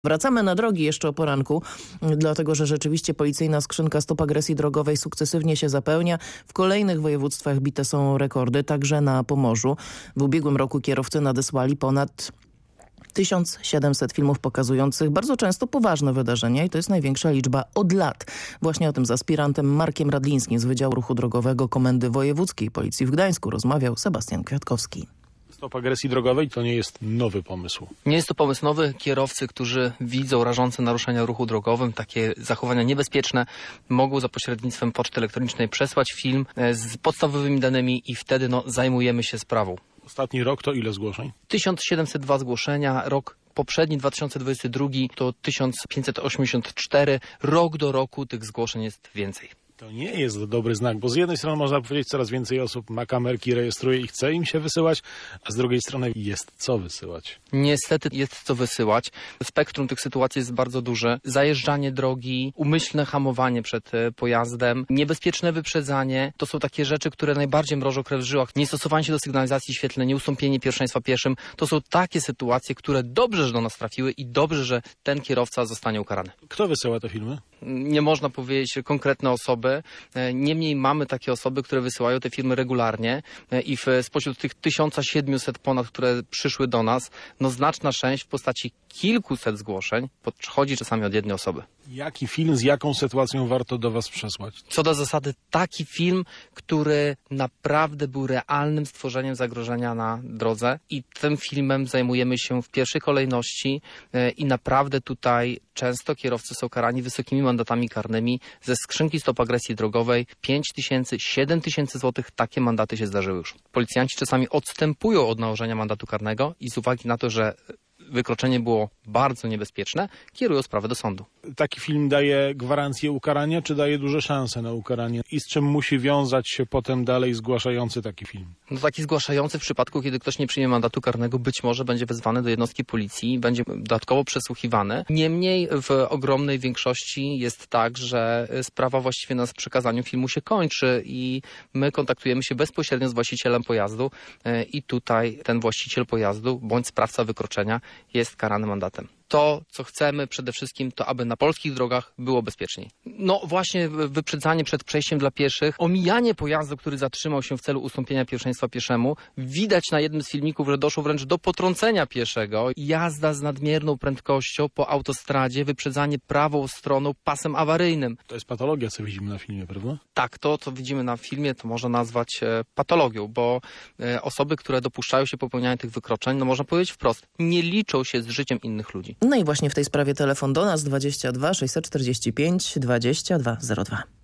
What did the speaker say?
Wracamy na drogi jeszcze o poranku, dlatego że rzeczywiście policyjna skrzynka stop agresji drogowej sukcesywnie się zapełnia. W kolejnych województwach bite są rekordy, także na Pomorzu. W ubiegłym roku kierowcy nadesłali ponad 1700 filmów pokazujących bardzo często poważne wydarzenia i to jest największa liczba od lat. Właśnie o tym z aspirantem Markiem Radlińskim z Wydziału Ruchu Drogowego Komendy Wojewódzkiej Policji w Gdańsku rozmawiał Sebastian Kwiatkowski. Stop agresji drogowej to nie jest nowy pomysł. Nie jest to pomysł nowy. Kierowcy, którzy widzą rażące naruszenia ruchu drogowym, takie zachowania niebezpieczne, mogą za pośrednictwem poczty elektronicznej przesłać film z podstawowymi danymi i wtedy zajmujemy się sprawą. Ostatni rok to ile zgłoszeń? 1702 zgłoszenia, rok poprzedni 2022 to 1584. Rok do roku tych zgłoszeń jest więcej. To nie jest dobry znak, bo z jednej strony można powiedzieć, coraz więcej osób ma kamerki, rejestruje i chce im się wysyłać, a z drugiej strony jest co wysyłać. Niestety jest co wysyłać. Spektrum tych sytuacji jest bardzo duże. Zajeżdżanie drogi, umyślne hamowanie przed pojazdem, niebezpieczne wyprzedzanie. To są takie rzeczy, które najbardziej mrożą krew w żyłach. Niestosowanie się do sygnalizacji świetlnej, nieustąpienie pierwszeństwa pieszym. To są takie sytuacje, które dobrze, że do nas trafiły i dobrze, że ten kierowca zostanie ukarany. Kto wysyła te filmy? Nie można powiedzieć konkretne osoby. Niemniej mamy takie osoby, które wysyłają te filmy regularnie i spośród tych 1700 ponad, które przyszły do nas, znaczna część w postaci kilkuset zgłoszeń podchodzi czasami od jednej osoby. Jaki film z jaką sytuacją warto do was przesłać? Co do zasady taki film, który naprawdę był realnym stworzeniem zagrożenia na drodze i tym filmem zajmujemy się w pierwszej kolejności i naprawdę tutaj często kierowcy są karani wysokimi mandatami karnymi ze skrzynki stop agresji drogowej 5000, 7000 zł. Takie mandaty się zdarzyły już. Policjanci czasami odstępują od nałożenia mandatu karnego i z uwagi na to, że wykroczenie było bardzo niebezpieczne, kierują sprawę do sądu. Taki film daje gwarancję ukarania, czy daje duże szanse na ukaranie? I z czym musi wiązać się potem dalej zgłaszający taki film? Taki zgłaszający w przypadku, kiedy ktoś nie przyjmie mandatu karnego, być może będzie wezwany do jednostki policji, będzie dodatkowo przesłuchiwany. Niemniej w ogromnej większości jest tak, że sprawa właściwie na przekazaniu filmu się kończy i my kontaktujemy się bezpośrednio z właścicielem pojazdu i tutaj ten właściciel pojazdu bądź sprawca wykroczenia jest karany mandatem. To, co chcemy przede wszystkim, to aby na polskich drogach było bezpieczniej. Właśnie wyprzedzanie przed przejściem dla pieszych, omijanie pojazdu, który zatrzymał się w celu ustąpienia pierwszeństwa pieszemu. Widać na jednym z filmików, że doszło wręcz do potrącenia pieszego. Jazda z nadmierną prędkością po autostradzie, wyprzedzanie prawą stroną pasem awaryjnym. To jest patologia, co widzimy na filmie, prawda? Tak, to, co widzimy na filmie, to można nazwać patologią, bo osoby, które dopuszczają się popełniania tych wykroczeń, można powiedzieć wprost, nie liczą się z życiem innych ludzi. No i właśnie w tej sprawie telefon do nas 22 645 2202.